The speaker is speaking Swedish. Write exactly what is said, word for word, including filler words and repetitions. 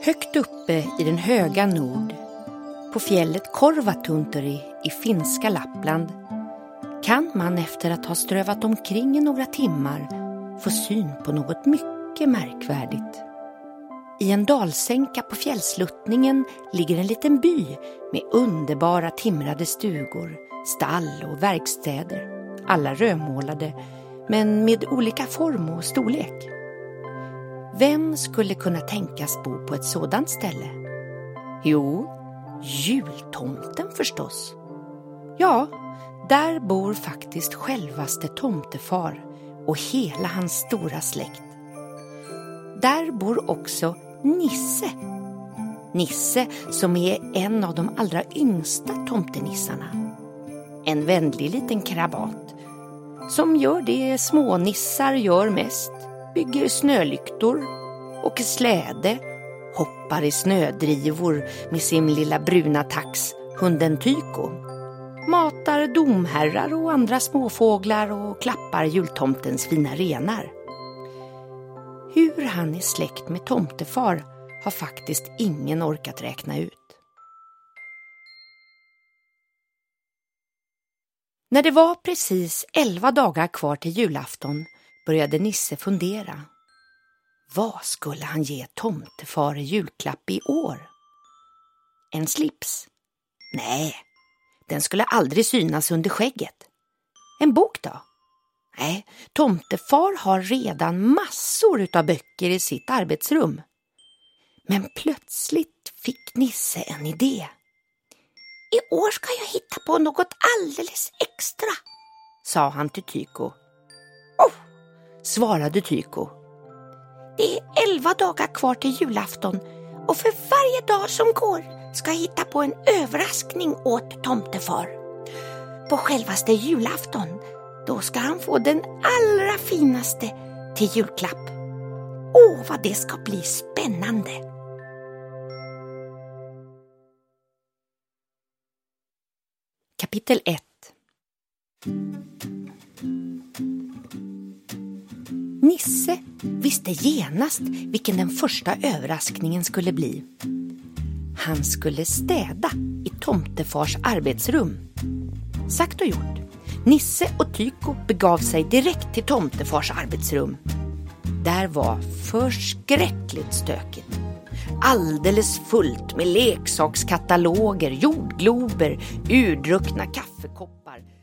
Högt uppe i den höga nord, på fjället Korvatunturi i finska Lappland, kan man efter att ha strövat omkring i några timmar få syn på något mycket märkvärdigt. I en dalsänka på fjällsluttningen ligger en liten by med underbara timrade stugor, stall och verkstäder, alla rödmålade men med olika form och storlek. Vem skulle kunna tänkas bo på ett sådant ställe? Jo, jultomten förstås. Ja, där bor faktiskt självaste tomtefar och hela hans stora släkt. Där bor också Nisse. Nisse som är en av de allra yngsta tomtenissarna. En vänlig liten krabat som gör det smånissar gör mest. Bygger snölyktor, åker släde, hoppar i snödrivor med sin lilla bruna tax, hunden Tyko. Matar domherrar och andra småfåglar och klappar jultomtens fina renar. Hur han är släkt med tomtefar har faktiskt ingen orkat räkna ut. När det var precis elva dagar kvar till julafton började Nisse fundera. Vad skulle han ge tomtefar i julklapp i år? En slips? Nej, den skulle aldrig synas under skägget. En bok då? Nej, tomtefar har redan massor av böcker i sitt arbetsrum. Men plötsligt fick Nisse en idé. I år ska jag hitta på något alldeles extra, sa han till Tyko. Oh, svarade Tyko. Det är elva dagar kvar till julafton och för varje dag som går ska jag hitta på en överraskning åt tomtefar. På självaste julafton, då ska han få den allra finaste till julklapp. Åh, vad det ska bli spännande! Kapitel ett. Nisse visste genast vilken den första överraskningen skulle bli. Han skulle städa i tomtefars arbetsrum. Sagt och gjort. Nisse och Tyko begav sig direkt till tomtefars arbetsrum. Där var förskräckligt stökigt. Alldeles fullt med leksakskataloger, jordglober, urdruckna kaffekoppar,